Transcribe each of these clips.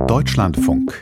Deutschlandfunk.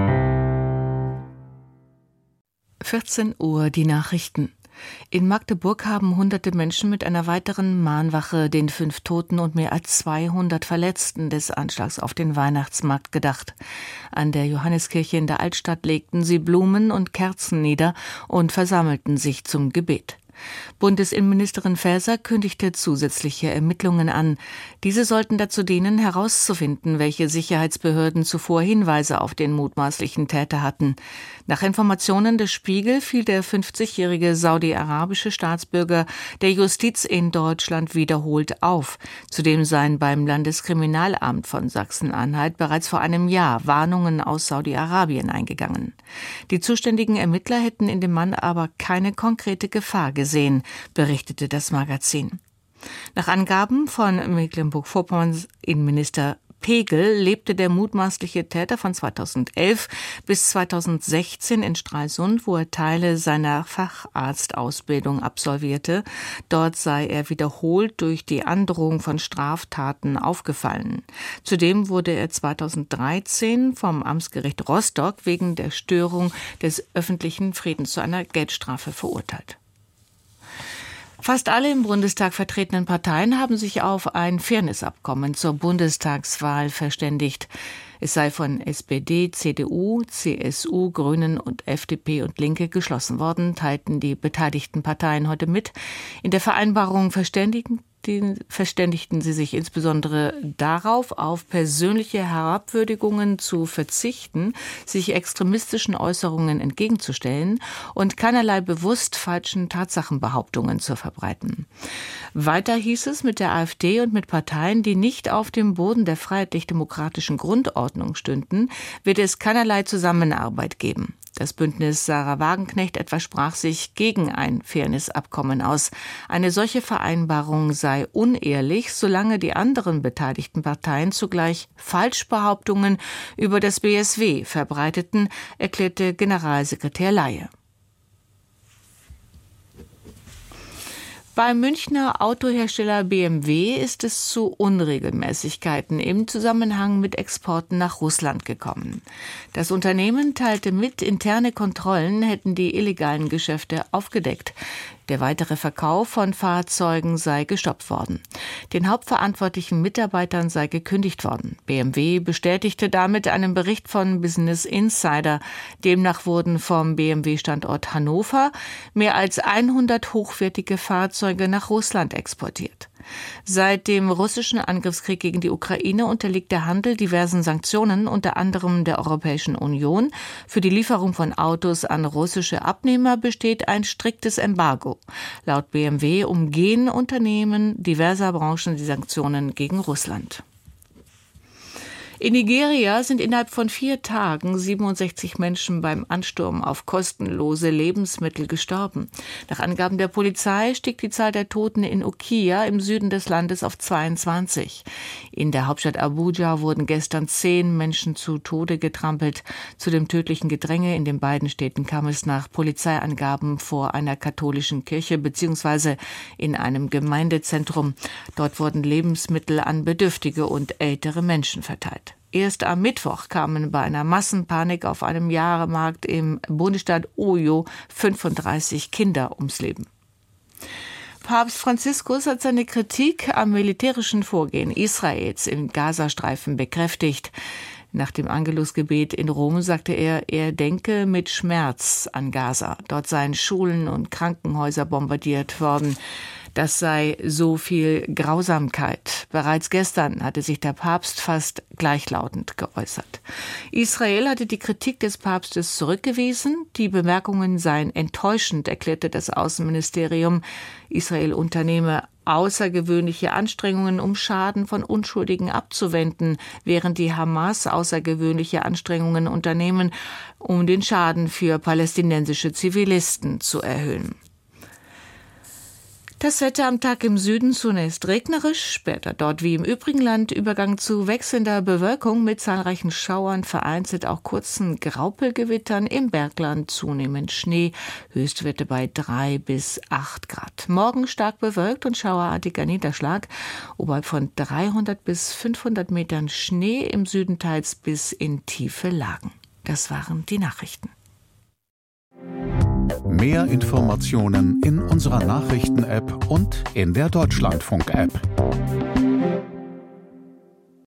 14 Uhr, die Nachrichten. In Magdeburg haben hunderte Menschen mit einer weiteren Mahnwache den 5 Toten und mehr als 200 Verletzten des Anschlags auf den Weihnachtsmarkt gedacht. An der Johanneskirche in der Altstadt legten sie Blumen und Kerzen nieder und versammelten sich zum Gebet. Bundesinnenministerin Faeser kündigte zusätzliche Ermittlungen an. Diese sollten dazu dienen, herauszufinden, welche Sicherheitsbehörden zuvor Hinweise auf den mutmaßlichen Täter hatten. Nach Informationen des Spiegel fiel der 50-jährige saudi-arabische Staatsbürger der Justiz in Deutschland wiederholt auf. Zudem seien beim Landeskriminalamt von Sachsen-Anhalt bereits vor einem Jahr Warnungen aus Saudi-Arabien eingegangen. Die zuständigen Ermittler hätten in dem Mann aber keine konkrete Gefahr gesehen, berichtete das Magazin. Nach Angaben von Mecklenburg-Vorpommerns Innenminister Pegel lebte der mutmaßliche Täter von 2011 bis 2016 in Stralsund, wo er Teile seiner Facharztausbildung absolvierte. Dort sei er wiederholt durch die Androhung von Straftaten aufgefallen. Zudem wurde er 2013 vom Amtsgericht Rostock wegen der Störung des öffentlichen Friedens zu einer Geldstrafe verurteilt. Fast alle im Bundestag vertretenen Parteien haben sich auf ein Fairnessabkommen zur Bundestagswahl verständigt. Es sei von SPD, CDU, CSU, Grünen und FDP und Linke geschlossen worden, teilten die beteiligten Parteien heute mit. In der Vereinbarung verständigten sie sich insbesondere darauf, auf persönliche Herabwürdigungen zu verzichten, sich extremistischen Äußerungen entgegenzustellen und keinerlei bewusst falschen Tatsachenbehauptungen zu verbreiten. Weiter hieß es, mit der AfD und mit Parteien, die nicht auf dem Boden der freiheitlich-demokratischen Grundordnung stünden, wird es keinerlei Zusammenarbeit geben. Das Bündnis Sarah Wagenknecht etwa sprach sich gegen ein Fairnessabkommen aus. Eine solche Vereinbarung sei unehrlich, solange die anderen beteiligten Parteien zugleich Falschbehauptungen über das BSW verbreiteten, erklärte Generalsekretär Leye. Beim Münchner Autohersteller BMW ist es zu Unregelmäßigkeiten im Zusammenhang mit Exporten nach Russland gekommen. Das Unternehmen teilte mit, interne Kontrollen hätten die illegalen Geschäfte aufgedeckt. Der weitere Verkauf von Fahrzeugen sei gestoppt worden. Den hauptverantwortlichen Mitarbeitern sei gekündigt worden. BMW bestätigte damit einen Bericht von Business Insider. Demnach wurden vom BMW-Standort Hannover mehr als 100 hochwertige Fahrzeuge nach Russland exportiert. Seit dem russischen Angriffskrieg gegen die Ukraine unterliegt der Handel diversen Sanktionen, unter anderem der Europäischen Union. Für die Lieferung von Autos an russische Abnehmer besteht ein striktes Embargo. Laut BMW umgehen Unternehmen diverser Branchen die Sanktionen gegen Russland. In Nigeria sind innerhalb von 4 Tagen 67 Menschen beim Ansturm auf kostenlose Lebensmittel gestorben. Nach Angaben der Polizei stieg die Zahl der Toten in Ukiya im Süden des Landes auf 22. In der Hauptstadt Abuja wurden gestern 10 Menschen zu Tode getrampelt. Zu dem tödlichen Gedränge in den beiden Städten kam es nach Polizeiangaben vor einer katholischen Kirche bzw. in einem Gemeindezentrum. Dort wurden Lebensmittel an bedürftige und ältere Menschen verteilt. Erst am Mittwoch kamen bei einer Massenpanik auf einem Jahrmarkt im Bundesstaat Oyo 35 Kinder ums Leben. Papst Franziskus hat seine Kritik am militärischen Vorgehen Israels im Gazastreifen bekräftigt. Nach dem Angelusgebet in Rom sagte er, er denke mit Schmerz an Gaza. Dort seien Schulen und Krankenhäuser bombardiert worden. Das sei so viel Grausamkeit. Bereits gestern hatte sich der Papst fast gleichlautend geäußert. Israel hatte die Kritik des Papstes zurückgewiesen. Die Bemerkungen seien enttäuschend, erklärte das Außenministerium. Israel unternehme außergewöhnliche Anstrengungen, um Schaden von Unschuldigen abzuwenden, während die Hamas außergewöhnliche Anstrengungen unternehmen, um den Schaden für palästinensische Zivilisten zu erhöhen. Das Wetter am Tag im Süden zunächst regnerisch, später dort wie im übrigen Land Übergang zu wechselnder Bewölkung mit zahlreichen Schauern, vereinzelt auch kurzen Graupelgewittern, im Bergland zunehmend Schnee, Höchstwerte bei 3 bis 8 Grad. Morgen stark bewölkt und schauerartiger Niederschlag, oberhalb von 300 bis 500 Metern Schnee, im Süden teils bis in tiefe Lagen. Das waren die Nachrichten. Mehr Informationen in unserer Nachrichten-App und in der Deutschlandfunk-App.